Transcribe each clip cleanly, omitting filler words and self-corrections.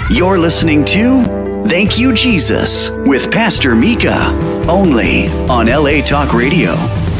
You're listening to Thank You, Jesus, with Pastor Mika, only on LA Talk Radio.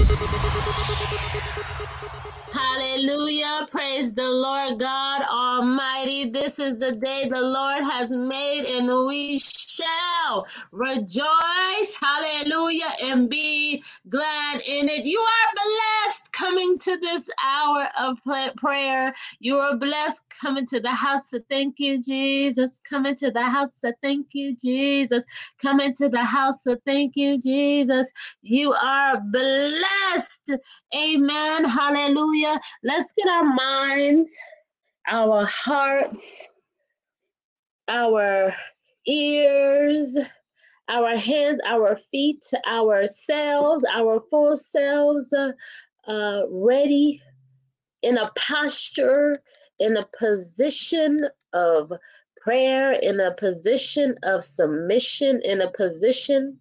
Hallelujah. Praise the Lord God Almighty. This is the day the Lord has made, and we shall rejoice. Hallelujah. And be glad in it. You are blessed coming to this hour of prayer. You are blessed coming to the house to thank you, Jesus. Coming to the house to thank you, Jesus. Coming to the house to thank you, Jesus. You are blessed. Amen. Hallelujah. Let's get our minds, our hearts, our ears, our hands, our feet, our selves, our full selves ready in a posture, in a position of prayer, in a position of submission, in a position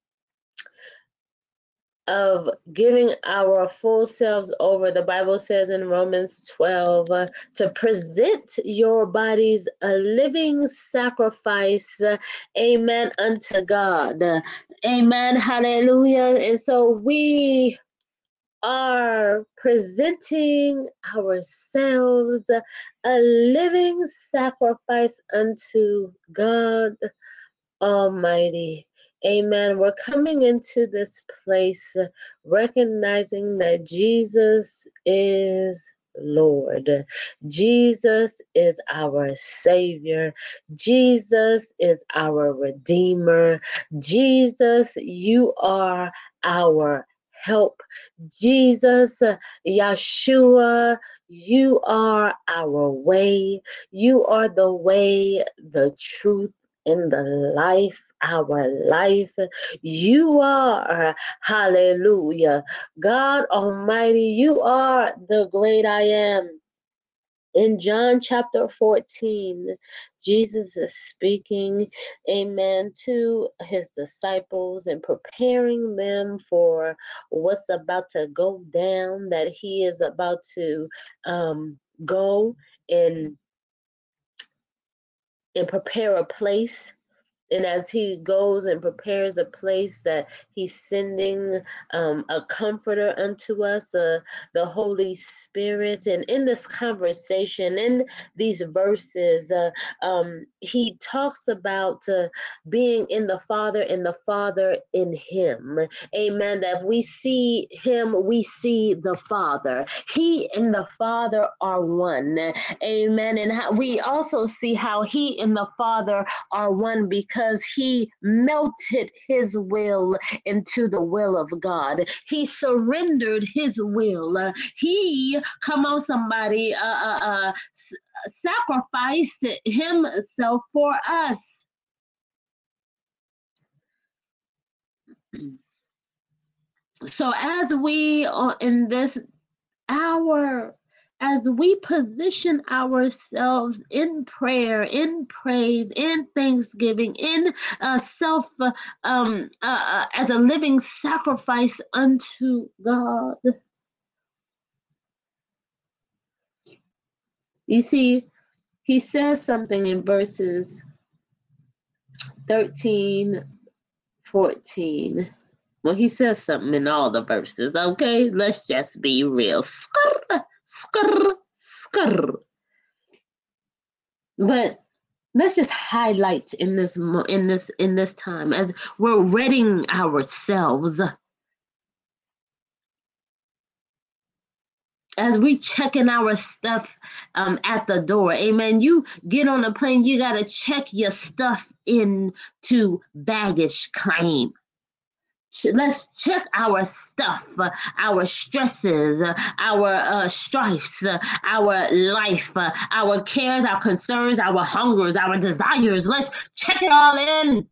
of giving our full selves over. The Bible says in Romans 12 to present your bodies a living sacrifice, amen, unto God. Amen, hallelujah. And so we are presenting ourselves a living sacrifice unto God Almighty. Amen. We're coming into this place recognizing that Jesus is Lord. Jesus is our Savior. Jesus is our Redeemer. Jesus, you are our help. Jesus, Yeshua, you are our way. You are the way, the truth, in the life, our life. You are, hallelujah. God Almighty, you are the great I am. In John chapter 14, Jesus is speaking, amen, to his disciples and preparing them for what's about to go down, that he is about to go and prepare a place. And as he goes and prepares a place, that he's sending a comforter unto us, the Holy Spirit. And in this conversation, in these verses, he talks about being in the Father and the Father in him. Amen. That if we see him, we see the Father. He and the Father are one. Amen. And we also see how he and the Father are one because he melted his will into the will of God. He surrendered his will. He, come on somebody, sacrificed himself for us. So as we are in this hour, as we position ourselves in prayer, in praise, in thanksgiving, in self, as a living sacrifice unto God. You see, he says something in verses 13, 14. Well, he says something in all the verses, okay? Let's just be real. Skrr, skrr, skrr. But let's just highlight in this time as we're readying ourselves, as we checking our stuff at the door. Amen. You get on a plane, you got to check your stuff into baggage claim. Let's check our stuff, our stresses, our strifes, our life, our cares, our concerns, our hungers, our desires. Let's check it all in.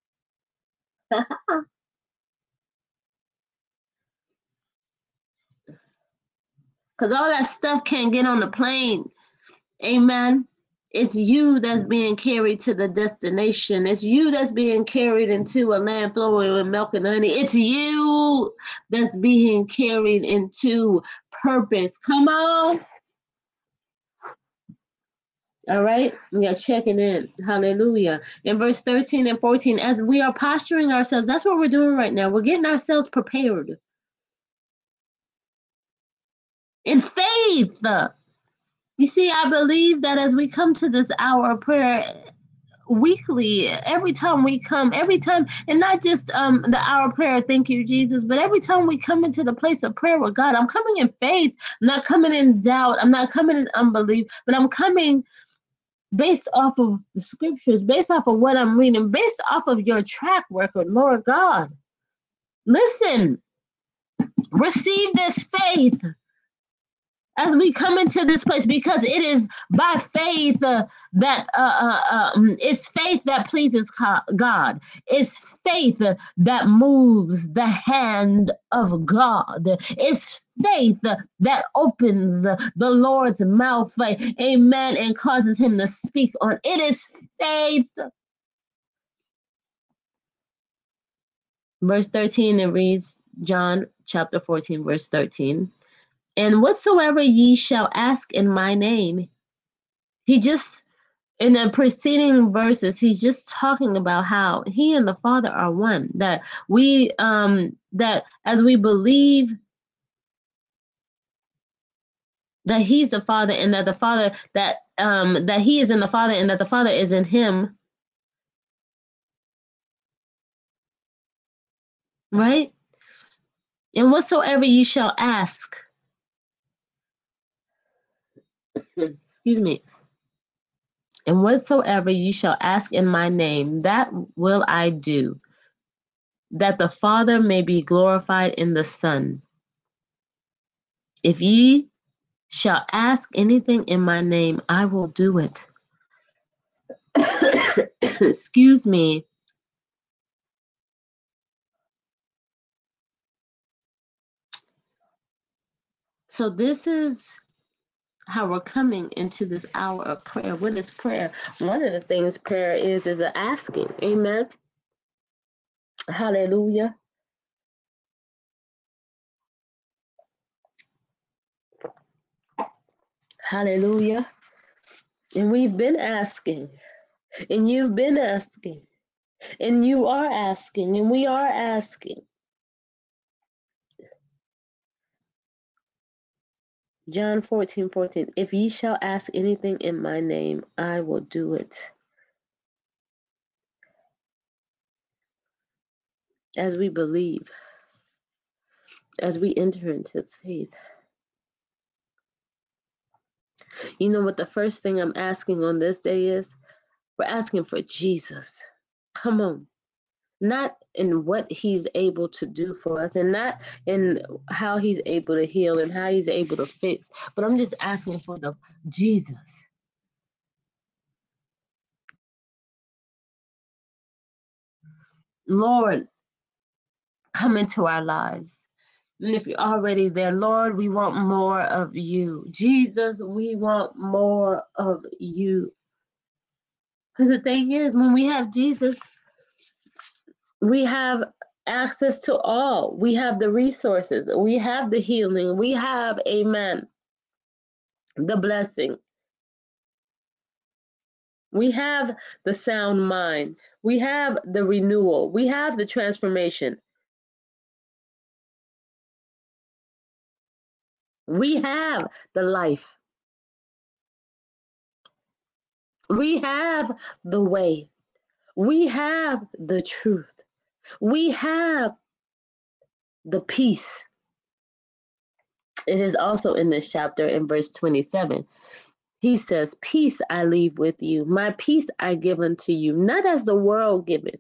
Because all that stuff can't get on the plane. Amen. It's you that's being carried to the destination. It's you that's being carried into a land flowing with milk and honey. It's you that's being carried into purpose. Come on. All right, we are checking in. Hallelujah. In verse 13 and 14, as we are posturing ourselves, that's what we're doing right now. We're getting ourselves prepared in faith. You see, I believe that as we come to this hour of prayer weekly, every time we come, every time, and not just the hour of prayer, thank you, Jesus, but every time we come into the place of prayer with God, I'm coming in faith, I'm not coming in doubt, I'm not coming in unbelief, but I'm coming based off of the scriptures, based off of what I'm reading, based off of your track record, Lord God. Listen, receive this faith as we come into this place, because it is by faith that it's faith that pleases God. It's faith that moves the hand of God. It's faith that opens the Lord's mouth, amen, and causes him to speak on. It is faith. Verse 13, it reads, John chapter 14, verse 13. And whatsoever ye shall ask in my name, he just, in the preceding verses, he's just talking about how he and the Father are one. That we, that as we believe that he's the Father, and that the Father, that he is in the Father, and that the Father is in him, right? And whatsoever you shall ask, excuse me, and whatsoever you shall ask in my name, that will I do, that the Father may be glorified in the Son. If ye shall ask anything in my name, I will do it. Excuse me. So this is how we're coming into this hour of prayer. What is prayer? One of the things prayer is an asking. Amen. Hallelujah. Hallelujah. And we've been asking, and you've been asking, and you are asking, and we are asking. John 14:14. If ye shall ask anything in my name, I will do it. As we believe, as we enter into faith. You know what the first thing I'm asking on this day is? We're asking for Jesus. Come on. Not in what he's able to do for us, and not in how he's able to heal and how he's able to fix, but I'm just asking for the Jesus. Lord, come into our lives. And if you're already there, Lord, we want more of you. Jesus, we want more of you. Because the thing is, when we have Jesus, we have access to all. We have the resources. We have the healing. We have, amen, the blessing. We have the sound mind. We have the renewal. We have the transformation. We have the life. We have the way. We have the truth. We have the peace. It is also in this chapter in verse 27. He says, peace I leave with you. My peace I give unto you, not as the world giveth.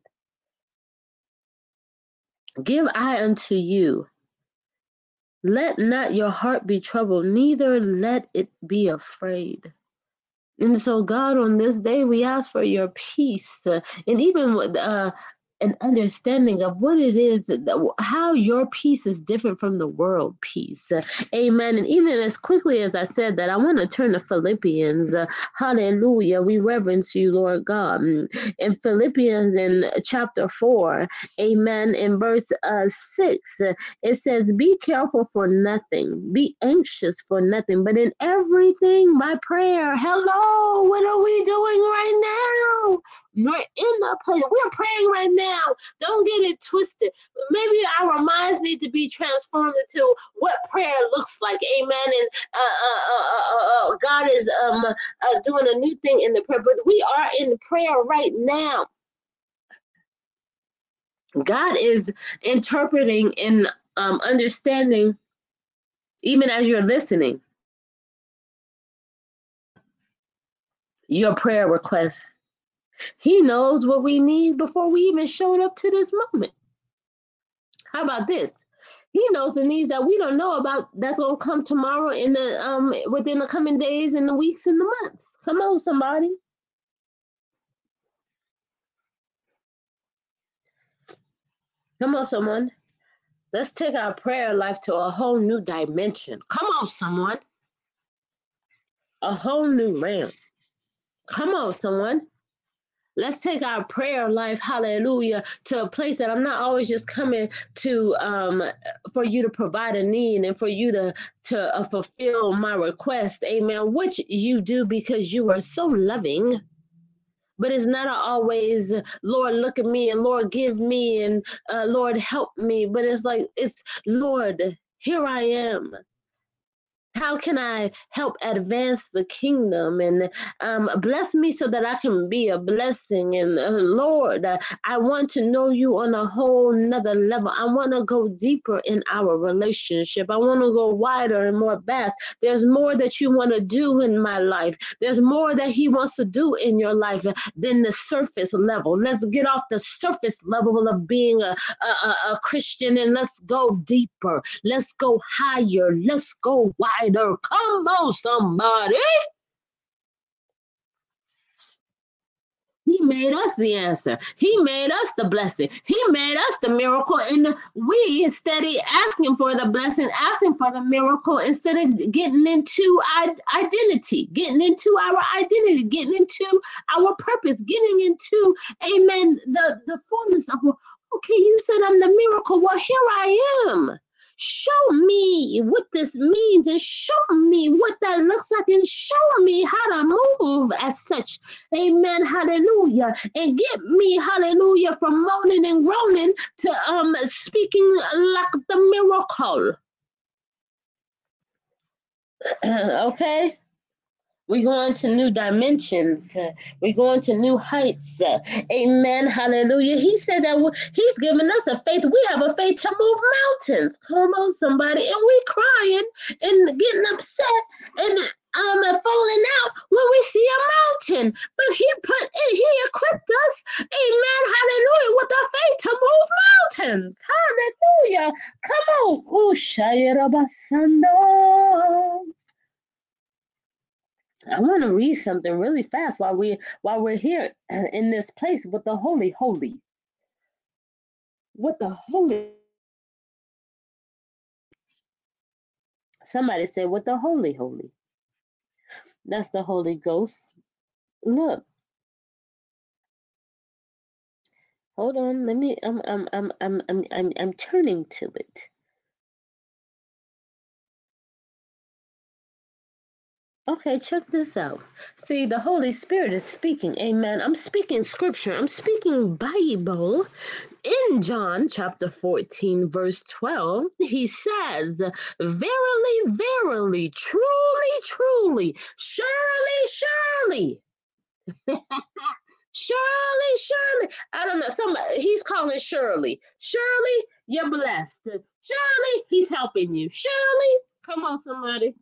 Give I unto you. Let not your heart be troubled, neither let it be afraid. And so, God, on this day, we ask for your peace. And even an understanding of what it is, how your peace is different from the world peace. Amen. And even as quickly as I said that, I want to turn to Philippians. Hallelujah. We reverence you, Lord God. In Philippians in chapter 4, amen, in verse 6, it says, be careful for nothing, be anxious for nothing, but in everything by prayer. Hello, what are we doing right now? We're in the place, we're praying right now. Don't get it twisted. Maybe our minds need to be transformed into what prayer looks like. Amen. And God is doing a new thing in the prayer, but we are in prayer right now. God is interpreting and understanding, even as you're listening, your prayer requests. He knows what we need before we even showed up to this moment. How about this? He knows the needs that we don't know about that's going to come tomorrow in the within the coming days and the weeks and the months. Come on, somebody. Come on, someone. Let's take our prayer life to a whole new dimension. Come on, someone. A whole new realm. Come on, someone. Let's take our prayer life, hallelujah, to a place that I'm not always just coming to for you to provide a need and for you to fulfill my request, amen, which you do because you are so loving. But it's not always, Lord, look at me, and Lord, give me, and Lord, help me. But it's like, it's, Lord, here I am. How can I help advance the kingdom and bless me so that I can be a blessing? And Lord, I want to know you on a whole nother level. I want to go deeper in our relationship. I want to go wider and more vast. There's more that you want to do in my life. There's more that he wants to do in your life than the surface level. Let's get off the surface level of being a Christian and let's go deeper. Let's go higher. Let's go wider. Come on, somebody. He made us the answer. He made us the blessing. He made us the miracle. And we, instead of asking for the blessing, asking for the miracle, instead of getting into identity, getting into our identity, getting into our purpose, getting into, amen, the fullness of, okay, you said I'm the miracle. Well, here I am. Show me what this means and show me what that looks like and show me how to move as such. Amen. Hallelujah. And get me, hallelujah, from moaning and groaning to speaking like the miracle. Okay? We're going to new dimensions. We're going to new heights. Amen. Hallelujah. He said that he's given us a faith. We have a faith to move mountains. Come on, somebody. And we're crying and getting upset and falling out when we see a mountain. But he equipped us, amen, hallelujah, with a faith to move mountains. Hallelujah. Come on. I want to read something really fast while we're here in this place with the holy, with the holy. Somebody said with the holy. That's the Holy Ghost. Look. Hold on. Let me. I'm turning to it. Okay, check this out. See, the Holy Spirit is speaking. Amen. I'm speaking scripture. I'm speaking Bible. In John chapter 14, verse 12, he says, verily, verily, truly, truly, surely, surely. I don't know. He's calling Shirley. Shirley, you're blessed. Shirley, he's helping you. Shirley, come on, somebody.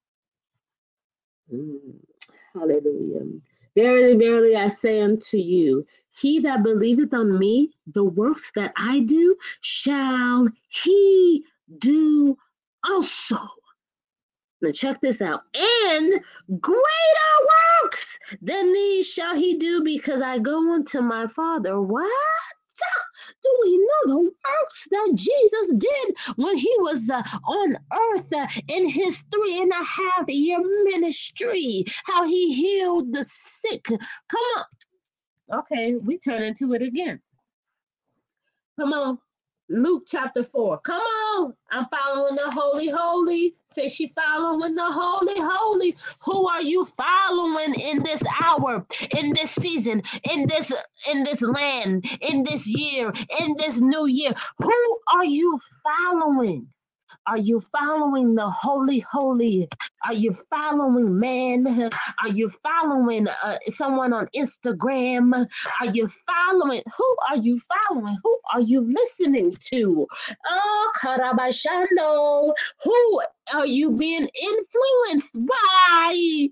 Hallelujah. Verily, verily, I say unto you, he that believeth on me, the works that I do, shall he do also. Now check this out. And greater works than these shall he do, because I go unto my Father. What? Do we know the works that Jesus did when he was on earth in his 3.5-year ministry? How he healed the sick. Come on. Okay, we turn into it again. Come on. Luke chapter 4. Come on. I'm following the holy. Say she following the holy. Who are you following in this hour, in this season, in this land, in this year, in this new year? Who are you following? Are you following the holy? Are you following man? Are you following someone on Instagram? Are you following? Who are you following? Who are you listening to? Oh, Karabashando. Who are you being influenced by?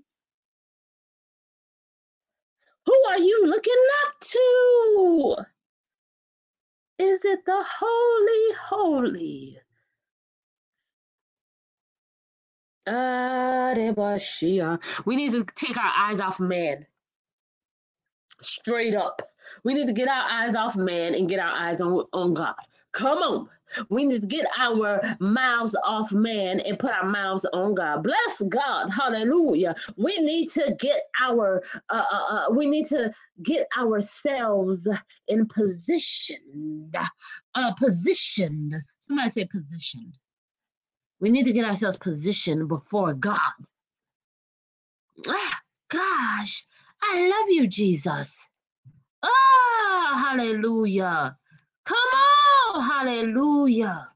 Who are you looking up to? Is it the holy? We need to take our eyes off man. Straight up. We need to get our eyes off man and get our eyes on God. Come on. We need to get our mouths off man and put our mouths on God. Bless God. Hallelujah. We need to get ourselves in position. Positioned. Somebody say positioned. We need to get ourselves positioned before God. Gosh, I love you, Jesus. Hallelujah. Come on, hallelujah.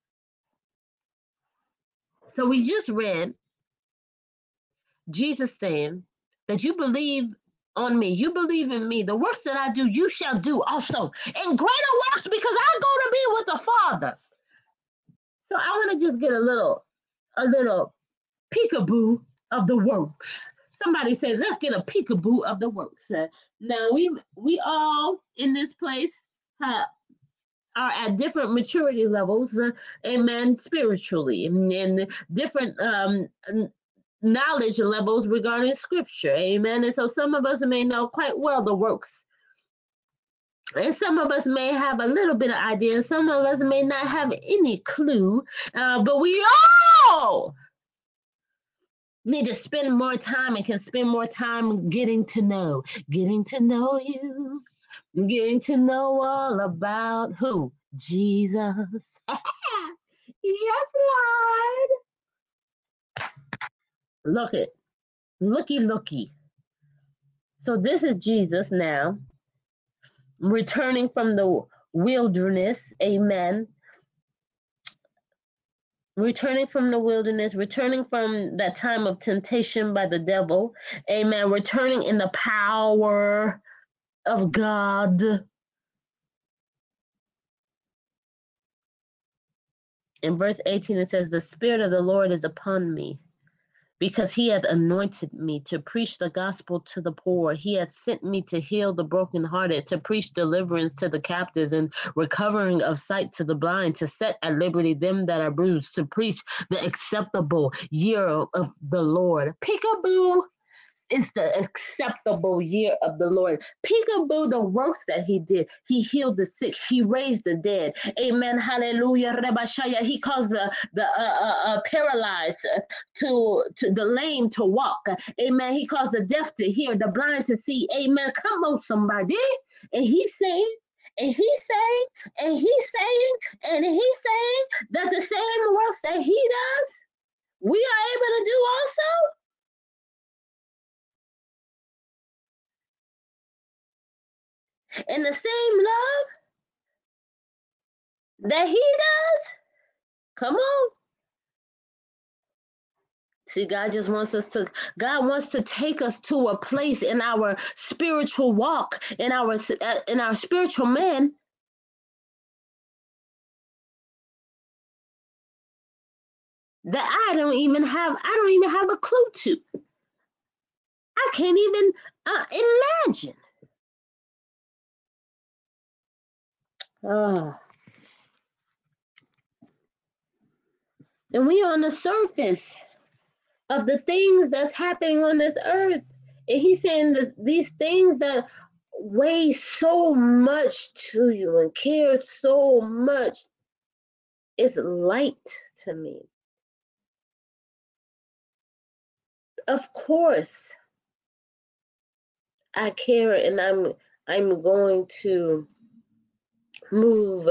So we just read Jesus saying that you believe on me, you believe in me. The works that I do, you shall do also. And greater works, because I'm going to be with the Father. So I want to just get a little peekaboo of the works. Somebody said, let's get a peekaboo of the works. Now, we all in this place are at different maturity levels, amen, spiritually, and different knowledge levels regarding scripture, amen. And so some of us may know quite well the works. And some of us may have a little bit of idea, and some of us may not have any clue, but we all need to spend more time and can spend more time getting to know you, getting to know all about who? Jesus. Yes, Lord. Looky. So this is Jesus now, returning from the wilderness, amen. Returning from the wilderness, returning from that time of temptation by the devil, amen. Returning in the power of God. In verse 18, it says, the Spirit of the Lord is upon me, because he hath anointed me to preach the gospel to the poor. He hath sent me to heal the brokenhearted, to preach deliverance to the captives and recovering of sight to the blind, to set at liberty them that are bruised, to preach the acceptable year of the Lord. Peekaboo. It's the acceptable year of the Lord. Peekaboo, the works that he did. He healed the sick. He raised the dead. Amen. Hallelujah. Rebashaya. He caused the paralyzed to the lame to walk. Amen. He caused the deaf to hear, the blind to see. Amen. Come on, somebody. And he's saying that the same works that he does, we are able to do also. And the same love that he does, come on. See, God wants to take us to a place in our spiritual walk, in our spiritual man, that I don't even have a clue to. I can't even imagine. And we are on the surface of the things that's happening on this earth. And he's saying these things that weighs so much to you and cares so much is light to me. Of course, I care, and I'm going to move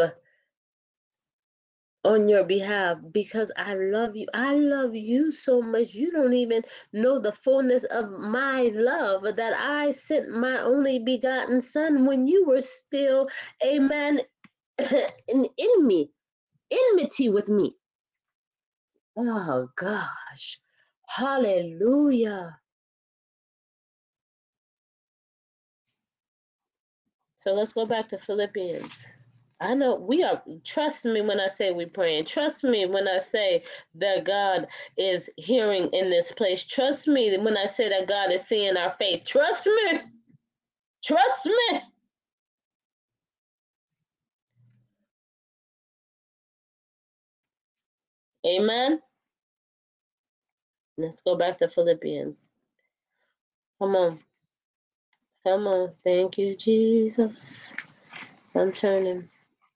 on your behalf because I love you. I love you so much. You don't even know the fullness of my love, that I sent my only begotten son when you were still, amen, in enmity with me. Oh gosh. Hallelujah. So let's go back to Philippians. I know we are, trust me when I say we're praying. Trust me when I say that God is hearing in this place. Trust me when I say that God is seeing our faith. Trust me. Trust me. Amen. Let's go back to Philippians. Come on. Come on. Thank you, Jesus. I'm turning.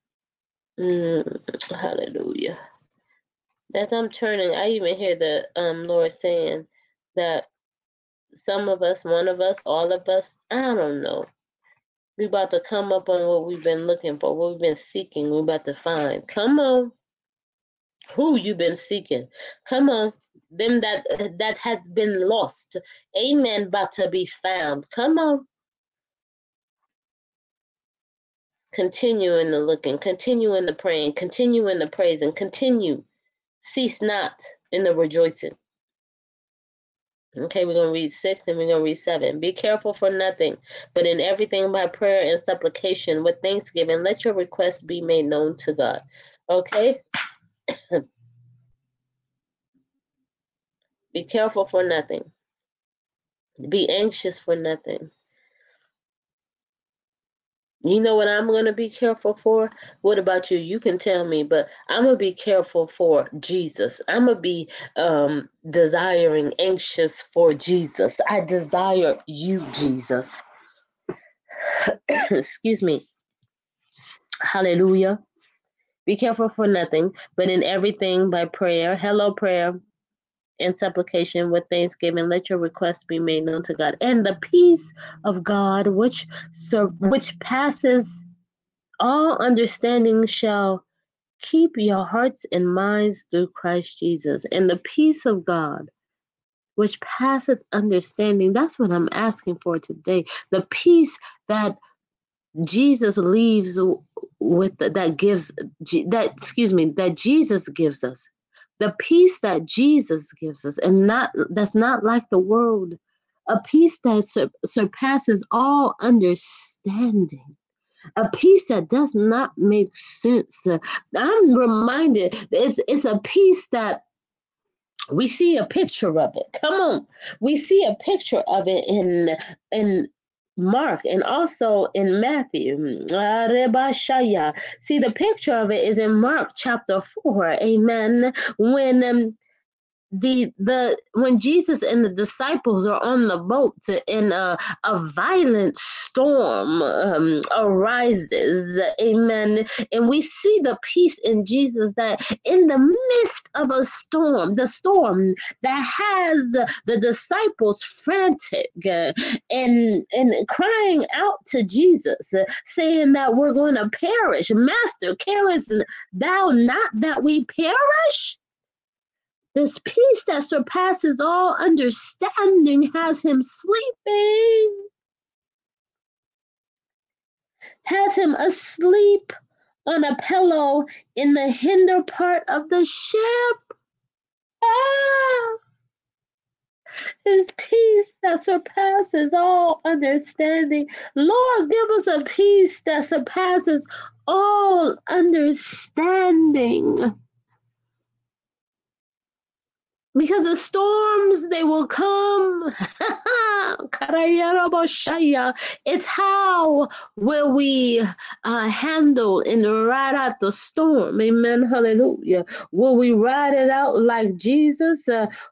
Hallelujah. As I'm turning, I even hear the Lord saying that some of us, one of us, all of us, I don't know. We're about to come up on what we've been looking for, what we've been seeking, we're about to find. Come on. Who you've been seeking. Come on. Them that has been lost. Amen. About to be found. Come on. Continue in the looking, continue in the praying, continue in the praising, continue. Cease not in the rejoicing. Okay, we're going to read 6 and we're going to read 7. Be careful for nothing, but in everything by prayer and supplication with thanksgiving, let your requests be made known to God. Okay? Be careful for nothing. Be anxious for nothing. You know what I'm going to be careful for? What about you? You can tell me, but I'm going to be careful for Jesus. I'm going to be desiring, anxious for Jesus. I desire you, Jesus. Excuse me. Hallelujah. Be careful for nothing, but in everything by prayer, prayer, and supplication with thanksgiving, let your requests be made known to God. And the peace of God, which passes all understanding, shall keep your hearts and minds through Christ Jesus. And the peace of God, which passeth understanding, that's what I'm asking for today. The peace that Jesus leaves with, that Jesus gives us. The peace that Jesus gives us, and that's not like the world. A peace that surpasses all understanding. A peace that does not make sense. I'm reminded it's a peace that we see a picture of it. Come on. We see a picture of it in Mark and also in Matthew. See, the picture of it is in Mark chapter 4. Amen. When when Jesus and the disciples are on the boat and a violent storm arises, amen, and we see the peace in Jesus, that in the midst of a storm, the storm that has the disciples frantic and crying out to Jesus, saying that we're going to perish. Master, carest thou not that we perish? This peace that surpasses all understanding has him sleeping, has him asleep on a pillow in the hinder part of the ship. Ah! His peace that surpasses all understanding. Lord, give us a peace that surpasses all understanding. Because the storms, they will come. It's how will we handle and ride out the storm. Amen. Hallelujah. Will we ride it out like Jesus,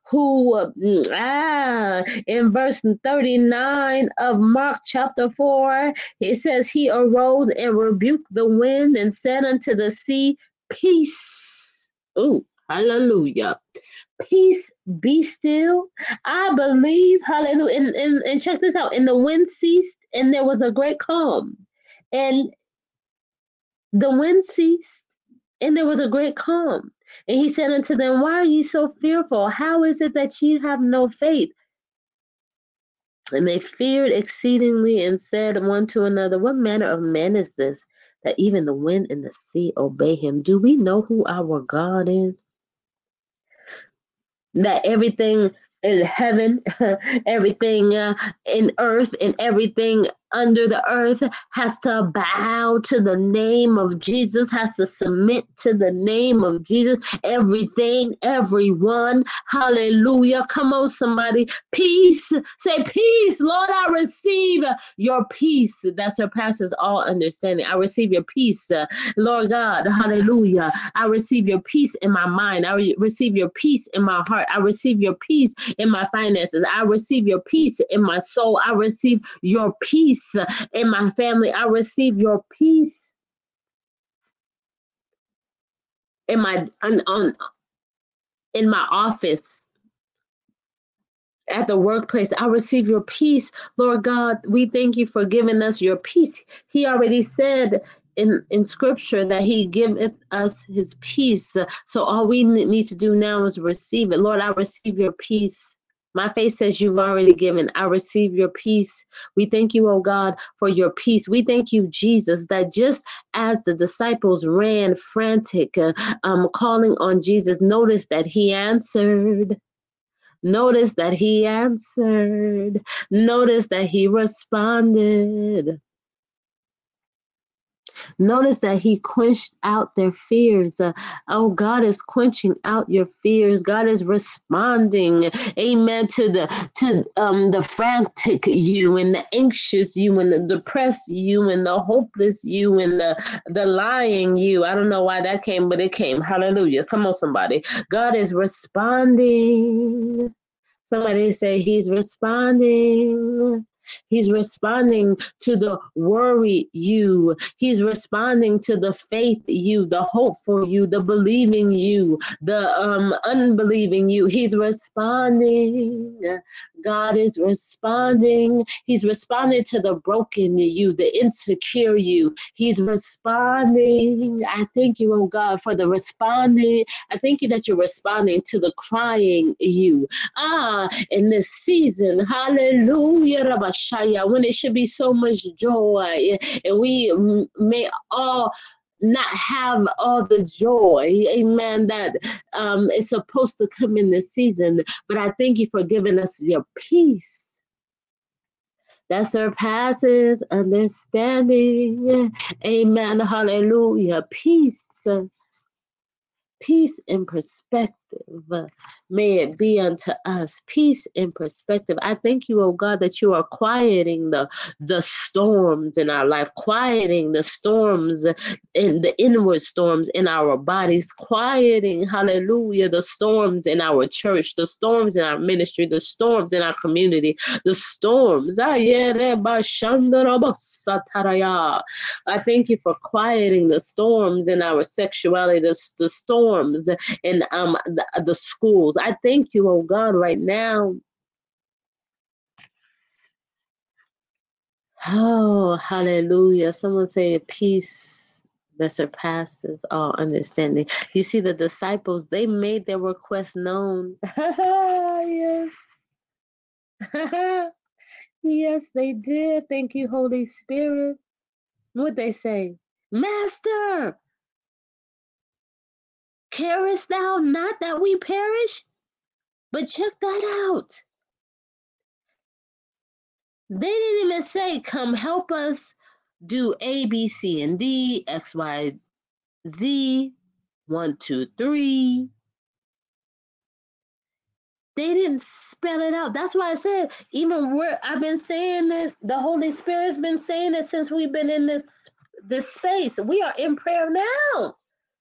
in verse 39 of Mark chapter 4, it says, he arose and rebuked the wind and said unto the sea, peace. Oh, hallelujah. Peace, be still. I believe, hallelujah. And check this out. And the wind ceased, and there was a great calm. And the wind ceased, and there was a great calm. And he said unto them, why are ye so fearful? How is it that ye have no faith? And they feared exceedingly and said one to another, what manner of man is this, that even the wind and the sea obey him? Do we know who our God is? That everything in heaven, everything in earth, and everything under the earth has to bow to the name of Jesus, has to submit to the name of Jesus. Everything, everyone, hallelujah. Come on, somebody. Peace. Say, peace. Lord, I receive your peace that surpasses all understanding. I receive your peace, Lord God, hallelujah. I receive your peace in my mind. I receive your peace in my heart. I receive your peace in my finances. I receive your peace in my soul. I receive your peace in my family. I receive your peace in my in my office, at the workplace. I receive your peace, Lord God. We thank you for giving us your peace. He already said in scripture that he giveth us his peace. So all we need to do now is receive it. Lord, I receive your peace. My faith says you've already given. I receive your peace. We thank you, oh God, for your peace. We thank you, Jesus, that just as the disciples ran frantic, calling on Jesus, notice that he answered. Notice that he answered. Notice that he responded. Notice that he quenched out their fears. God is quenching out your fears. God is responding, amen, to the frantic you and the anxious you and the depressed you and the hopeless you and the lying you. I don't know why that came, but it came. Hallelujah. Come on, somebody. God is responding. Somebody say he's responding. He's responding to the worry you. He's responding to the faith you, the hopeful you, the believing you, the unbelieving you. He's responding. God is responding. He's responding to the broken you, the insecure you. He's responding. I thank you, oh God, for the responding. I thank you that you're responding to the crying you. In this season, hallelujah, Rabashaya, when it should be so much joy, and we may all not have all the joy, amen, that is supposed to come in this season. But I thank you for giving us your peace that surpasses understanding. Amen, hallelujah, peace. Peace in perspective, may it be unto us. Peace in perspective. I thank you, oh God, that you are quieting the storms in our life, quieting the storms in the inward storms in our bodies, quieting, hallelujah, the storms in our church, the storms in our ministry, the storms in our community, the storms. I thank you for quieting the storms in our sexuality, the storms in the schools. I thank you, oh God, right now. Oh, hallelujah. Someone say peace that surpasses all understanding. You see, the disciples, they made their request known. Yes. Yes, they did. Thank you, Holy Spirit. What'd they say? Master, carest thou not that we perish? But check that out. They didn't even say, come help us do A, B, C, and D, X, Y, Z, 1, 2, 3. They didn't spell it out. That's why I said, even I've been saying this, the Holy Spirit's been saying it since we've been in this space. We are in prayer now.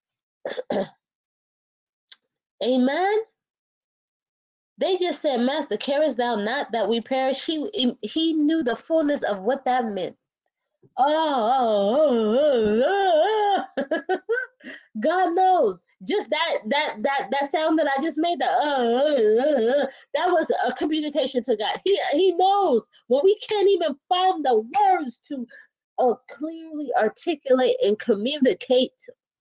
Amen. They just said, Master, carest thou not that we perish? He knew the fullness of what that meant. God knows. Just that sound that I just made, that was a communication to God. He knows when we can't even find the words to clearly articulate and communicate.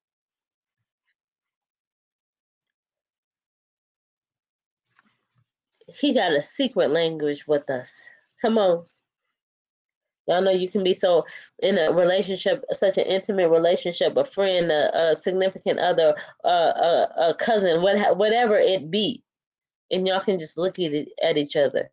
He got a secret language with us. Come on. Y'all know you can be so in a relationship, such an intimate relationship, a friend, a significant other, a cousin, whatever it be, and y'all can just look at each other.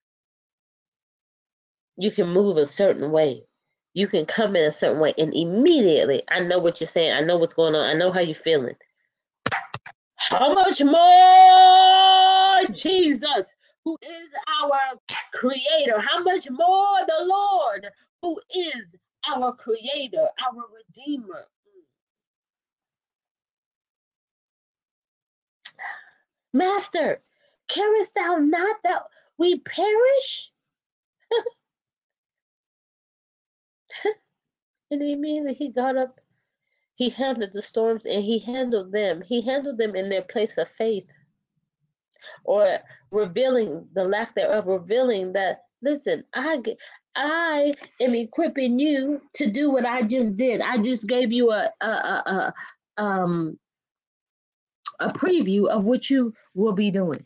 You can move a certain way. You can come in a certain way, and immediately, I know what you're saying. I know what's going on. I know how you're feeling. How much more Jesus, who is our creator? How much more the Lord, who is our creator, our redeemer? Master, carest thou not that we perish? And immediately he got up, he handled the storms, and he handled them. He handled them in their place of faith, or revealing the lack thereof, revealing that, listen, I am equipping you to do what I just did. I just gave you a preview of what you will be doing.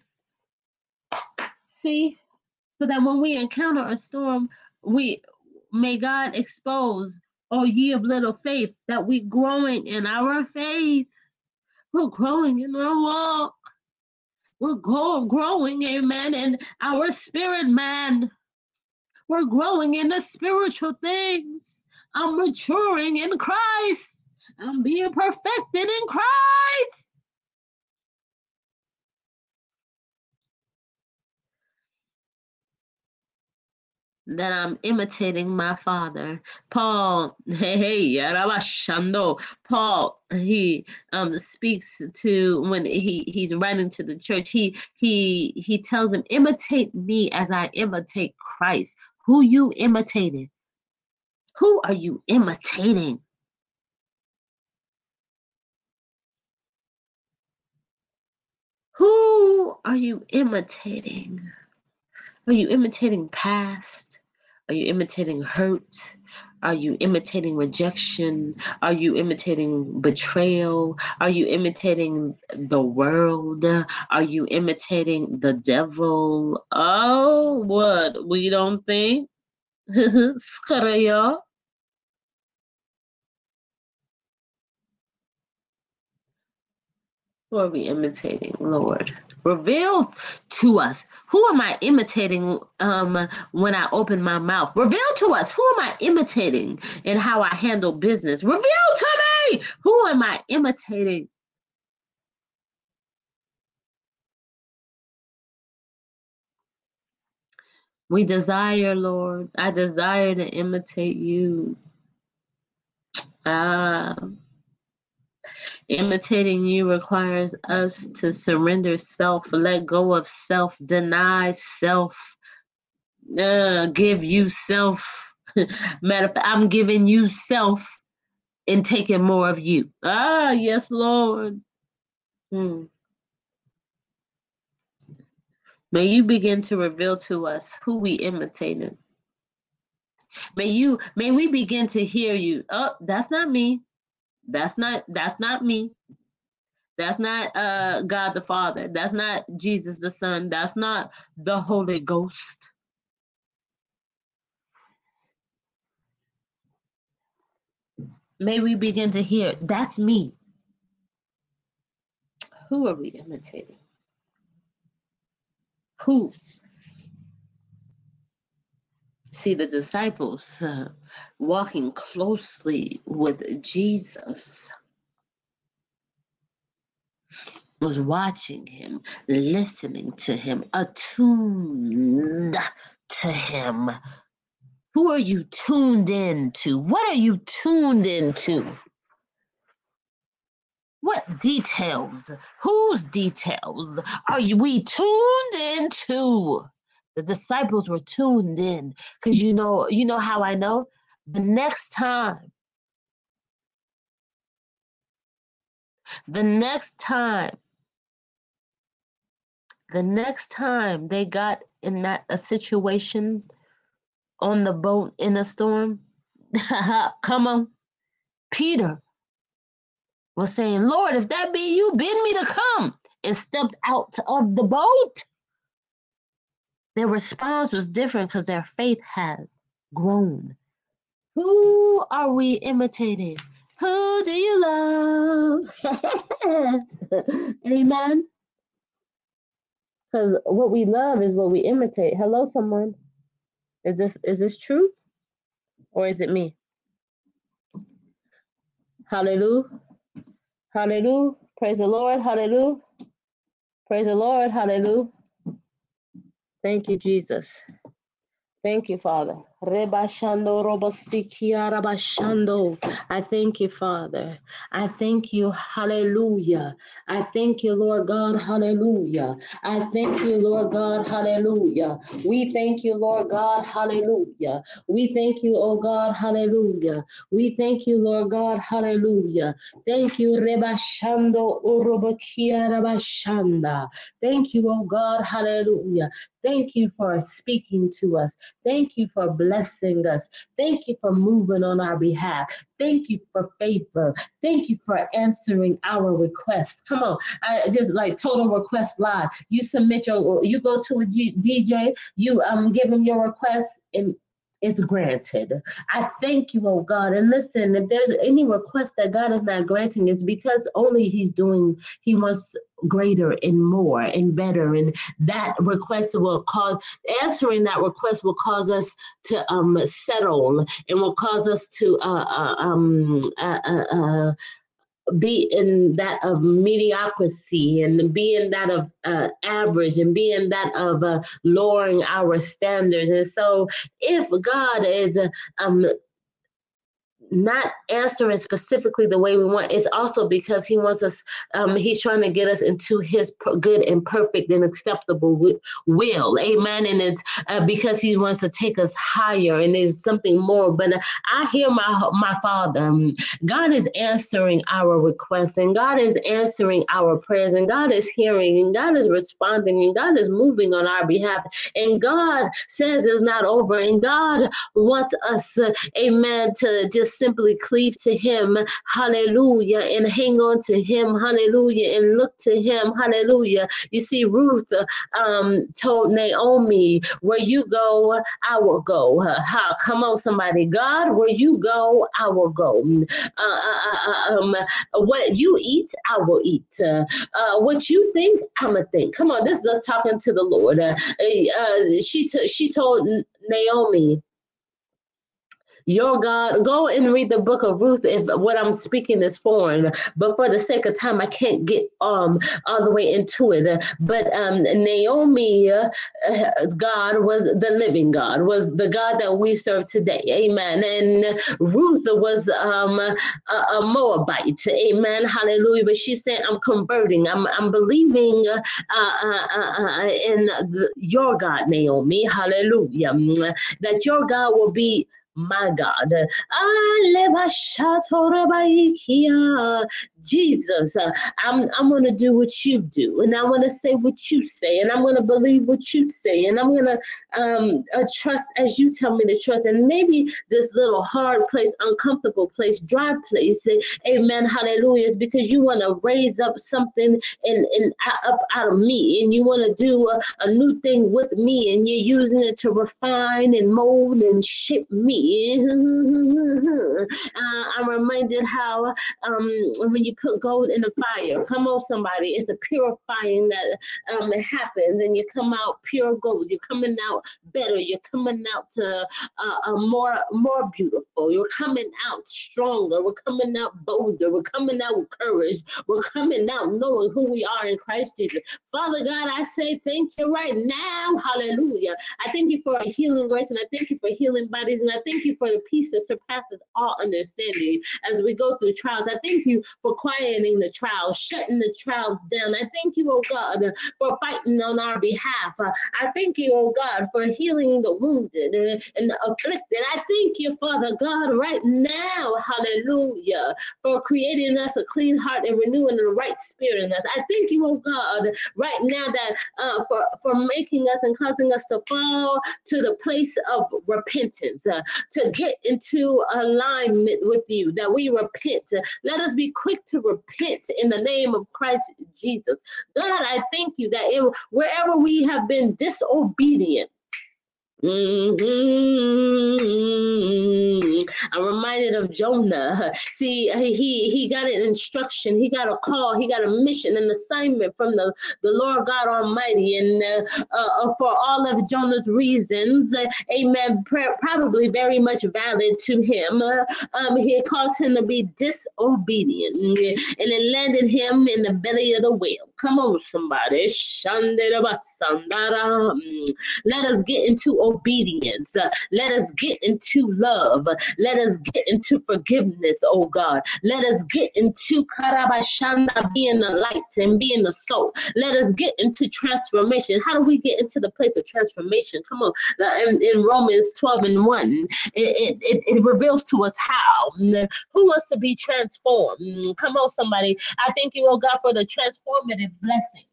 See, so that when we encounter a storm, may God expose, oh ye of little faith, that we're growing in our faith. We're growing in our walk. We're growing, amen, in our spirit, man. We're growing in the spiritual things. I'm maturing in Christ. I'm being perfected in Christ. That I'm imitating my Father. Paul, Paul, he speaks to, when he's writing to the church, he tells them, imitate me as I imitate Christ. Who you imitating? Who are you imitating? Who are you imitating? Are you imitating past? Are you imitating hurt? Are you imitating rejection? Are you imitating betrayal? Are you imitating the world? Are you imitating the devil? Oh, what? We don't think? Skaraya. Who are we imitating, Lord? Reveal to us. Who am I imitating when I open my mouth? Reveal to us. Who am I imitating in how I handle business? Reveal to me. Who am I imitating? We desire, Lord. I desire to imitate you. Imitating you requires us to surrender self, let go of self, deny self, give you self. Matter of fact, I'm giving you self and taking more of you. Yes, Lord. May you begin to reveal to us who we imitated. May we begin to hear you. Oh, that's not me. That's not me. That's not God the Father. That's not Jesus the Son. That's not the Holy Ghost. May we begin to hear, that's me. Who are we imitating? Who? See, the disciples walking closely with Jesus. was watching him, listening to him, attuned to him. Who are you tuned into? What are you tuned into? What details, whose details are we tuned into? The disciples were tuned in because you know how I know? The next time they got in a situation on the boat in a storm, come on, Peter was saying, Lord, if that be you, bid me to come, and stepped out of the boat. Their response was different because their faith had grown. Who are we imitating? Who do you love? Amen. Because what we love is what we imitate. Hello, someone. Is this true? Or is it me? Hallelujah. Hallelujah. Praise the Lord. Hallelujah. Praise the Lord. Hallelujah. Thank you, Jesus. Thank you, Father. Rebashando robosikia rabashando. I thank you, Father. I thank you. Hallelujah. I thank you, Lord God. Hallelujah. I thank you, Lord God. Hallelujah. We thank you, Lord God. Hallelujah. We thank you, oh God. Hallelujah. We thank you, Lord God. Hallelujah. Thank you, Rebashando orobokia rabashanda. Thank you, oh God. Hallelujah. Thank you for speaking to us. Thank you for blessing us. Thank you for moving on our behalf. Thank you for favor. Thank you for answering our requests. Come on, I just like Total Request Live. You submit you go to a DJ, you give him your request, and it's granted. I thank you, oh God. And listen, if there's any request that God is not granting, it's because only He wants greater and more and better. And that request will cause, answering that request will cause us to settle and will cause us to be in that of mediocrity and be in that of average and be in that of lowering our standards. And so if God is not answering specifically the way we want, it's also because He wants us, He's trying to get us into His good and perfect and acceptable will. Amen. And it's because He wants to take us higher, and there's something more. But I hear my Father. God is answering our requests, and God is answering our prayers, and God is hearing, and God is responding, and God is moving on our behalf. And God says it's not over, and God wants us, amen, to just simply cleave to Him, hallelujah, and hang on to Him, hallelujah, and look to Him, hallelujah. You see, Ruth told Naomi, where you go, I will go. Come on, somebody. God, where you go, I will go. What you eat, I will eat. What you think, I'm going to think. Come on, this is us talking to the Lord. She told Naomi, your God, go and read the book of Ruth if what I'm speaking is foreign. But for the sake of time, I can't get all the way into it. But Naomi, God was the living God, was the God that we serve today. Amen. And Ruth was a Moabite. Amen. Hallelujah. But she said, I'm converting. I'm believing in your God, Naomi. Hallelujah. That your God will be my God. Jesus, I'm going to do what you do, and I'm going to say what you say, and I'm going to believe what you say, and I'm going to trust as you tell me to trust. And maybe this little hard place, uncomfortable place, dry place, amen, hallelujah, is because you want to raise up something up out of me, and you want to do a new thing with me, and you're using it to refine and mold and shape me. I'm reminded how when you put gold in the fire, come on somebody, it's a purifying that happens, and you come out pure gold. You're coming out better. You're coming out to more beautiful. You're coming out stronger. We're coming out bolder. We're coming out with courage. We're coming out knowing who we are in Christ Jesus. Father God, I say thank you right now. Hallelujah. I thank you for a healing grace, and I thank you for healing bodies, and I thank you for the peace that surpasses all understanding as we go through trials. I thank you for quieting the trials, shutting the trials down. I thank you, oh God, for fighting on our behalf. I thank you, oh God, for healing the wounded and the afflicted. I thank you, Father God, right now, hallelujah, for creating us a clean heart and renewing the right spirit in us. I thank you, oh God, right now that for making us and causing us to fall to the place of repentance, to get into alignment with you, that we repent. Let us be quick to repent in the name of Christ Jesus. God, I thank you that wherever we have been disobedient, I'm reminded of Jonah. See, he got an instruction, he got a call, he got a mission, an assignment from the Lord God Almighty. And for all of Jonah's reasons, amen, probably very much valid to him, it caused him to be disobedient, and it landed him in the belly of the whale. Come on, somebody. Let us get into obedience. Let us get into love. Let us get into forgiveness, oh God. Let us get into karabashanda, being the light and being the salt. Let us get into transformation. How do we get into the place of transformation? Come on. In Romans 12:1, it reveals to us how. Who wants to be transformed? Come on, somebody. I thank you, oh God, for the transformative blessing.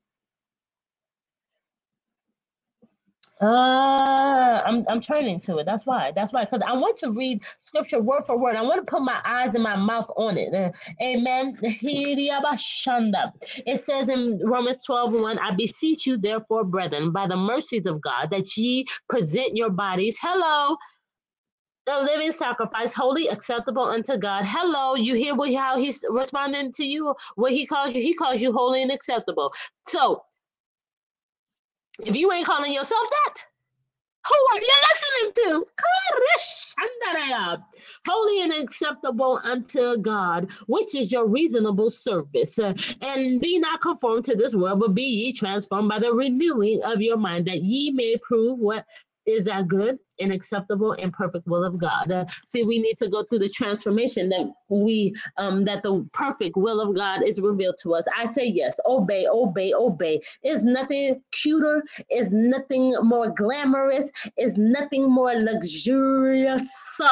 I'm turning to it. That's why, because I want to read scripture word for word. I want to put my eyes and my mouth on it. Amen. It says in Romans 12:1, I beseech you, therefore, brethren, by the mercies of God, that ye present your bodies, hello, the living sacrifice, holy, acceptable unto God. Hello, you hear how he's responding to you? What he calls you? He calls you holy and acceptable. So, if you ain't calling yourself that, who are you listening to? Holy and acceptable unto God, which is your reasonable service. And be not conformed to this world, but be ye transformed by the renewing of your mind, that ye may prove what is that good and acceptable and perfect will of God. See, we need to go through the transformation that that the perfect will of God is revealed to us. I say yes, obey, obey, obey. It's nothing cuter, it's nothing more glamorous, it's nothing more luxurious.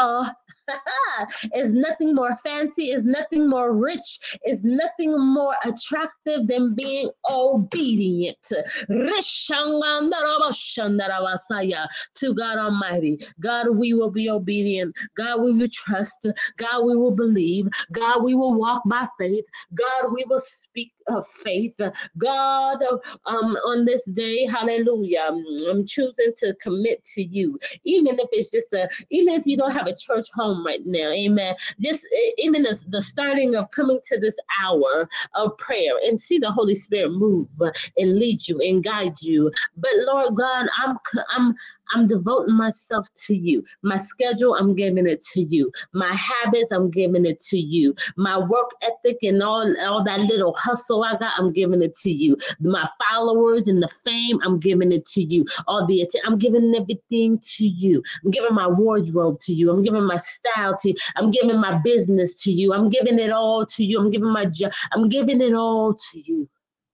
It's nothing more fancy, it's nothing more rich, it's nothing more attractive than being obedient to God Almighty. God, we will be obedient. God, we will trust. God, we will believe. God, we will walk by faith. God, we will speak of faith. God, on this day, hallelujah, I'm choosing to commit to you, even if it's just even if you don't have a church home right now, amen. Just even the starting of coming to this hour of prayer and see the Holy Spirit move and lead you and guide you. But Lord God, I'm devoting myself to you. My schedule, I'm giving it to you. My habits, I'm giving it to you. My work ethic and all that little hustle I got, I'm giving it to you. My followers and the fame, I'm giving it to you. I'm giving everything to you. I'm giving my wardrobe to you. I'm giving my style to you. I'm giving my business to you. I'm giving it all to you. I'm giving my job. I'm giving it all to you.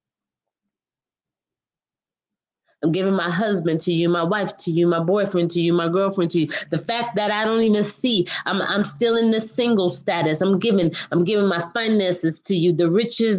I'm giving my husband to you, my wife to you, my boyfriend to you, my girlfriend to you. The fact that I don't even see, I'm still in the single status. I'm giving my finances to you, the riches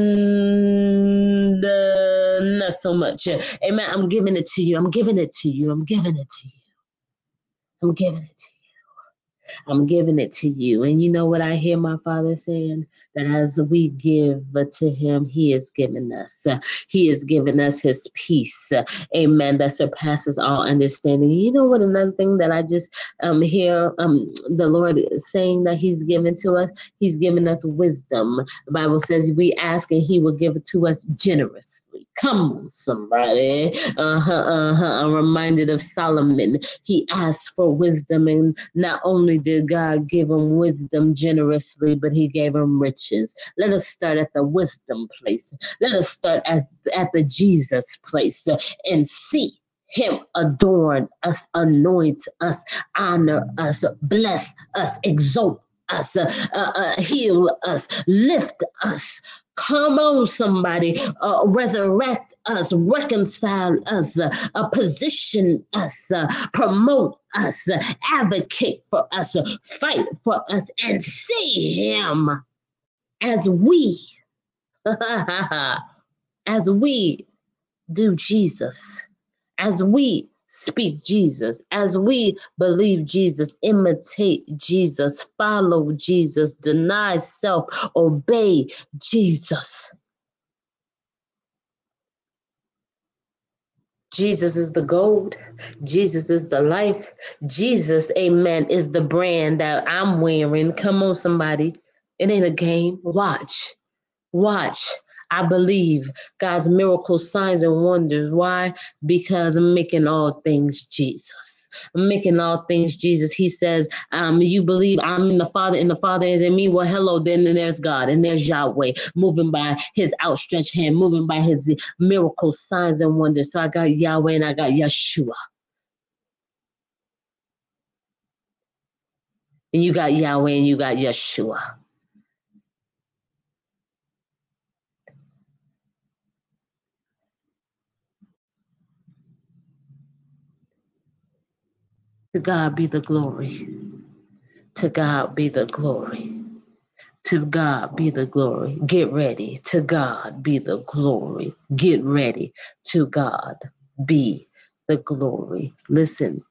and the not so much. Amen. I'm giving it to you. I'm giving it to you. I'm giving it to you. I'm giving it to you. I'm giving it to you. And you know what I hear my Father saying? That as we give to him, he is giving us. He is giving us his peace. Amen. That surpasses all understanding. You know what? Another thing that I just hear the Lord saying that he's given to us, he's given us wisdom. The Bible says we ask and he will give it to us generously. Come on, somebody. I'm reminded of Solomon. He asked for wisdom, and not only did God give him wisdom generously, but he gave him riches. Let us start at the wisdom place. Let us start at the Jesus place and see him adorn us, anoint us, honor us, bless us, exalt us, heal us, lift us. Come on, somebody, resurrect us, reconcile us, position us, promote us, advocate for us, fight for us, and see him as we do Jesus, as we speak Jesus, as we believe Jesus, imitate Jesus, follow Jesus, deny self, obey Jesus. Jesus is the gold. Jesus is the life. Jesus, amen, is the brand that I'm wearing. Come on, somebody. It ain't a game. Watch. I believe God's miracles, signs, and wonders. Why? Because I'm making all things Jesus. I'm making all things Jesus. He says, you believe I'm in the Father and the Father is in me. Well, hello, then there's God and there's Yahweh moving by his outstretched hand, moving by his miracles, signs, and wonders. So I got Yahweh and I got Yeshua. And you got Yahweh and you got Yeshua. To God be the glory. To God be the glory. To God be the glory. Get ready. To God be the glory. Get ready. To God be the glory. Listen.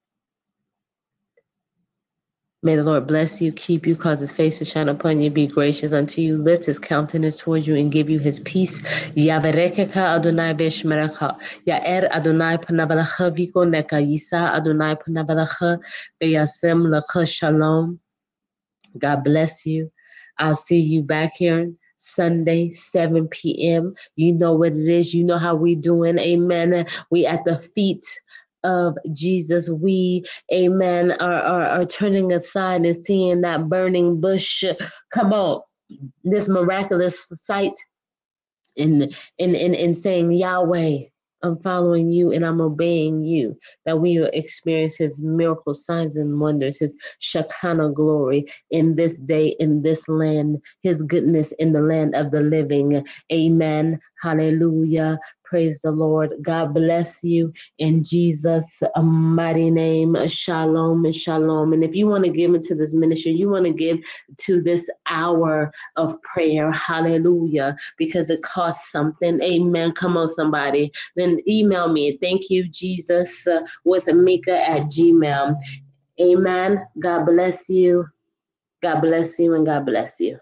May the Lord bless you, keep you, cause his face to shine upon you, be gracious unto you, lift his countenance towards you, and give you his peace. Yaverekeka Adonai beshmerecha. Ya'er Adonai panavalacha vikoneka. Yisa Adonai panavalacha beyasem lecha shalom. God bless you. I'll see you back here Sunday, 7 p.m. You know what it is. You know how we doing. Amen. We at the feet of Jesus. We, amen, are turning aside and seeing that burning bush. Come on, this miraculous sight in saying, Yahweh, I'm following you and I'm obeying you, that we will experience his miracle signs and wonders, his Shekinah glory in this day, in this land, his goodness in the land of the living. Amen. Hallelujah. Praise the Lord. God bless you in Jesus' mighty name. Shalom and shalom. And if you want to give into this ministry, you want to give to this hour of prayer. Hallelujah. Because it costs something. Amen. Come on, somebody. Then email me. Thank you, Jesus, with Mika@gmail.com. Amen. God bless you. God bless you and God bless you.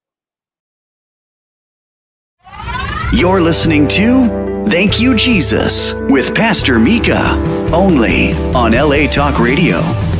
You're listening to Thank You, Jesus with Pastor Mika, only on LA Talk Radio.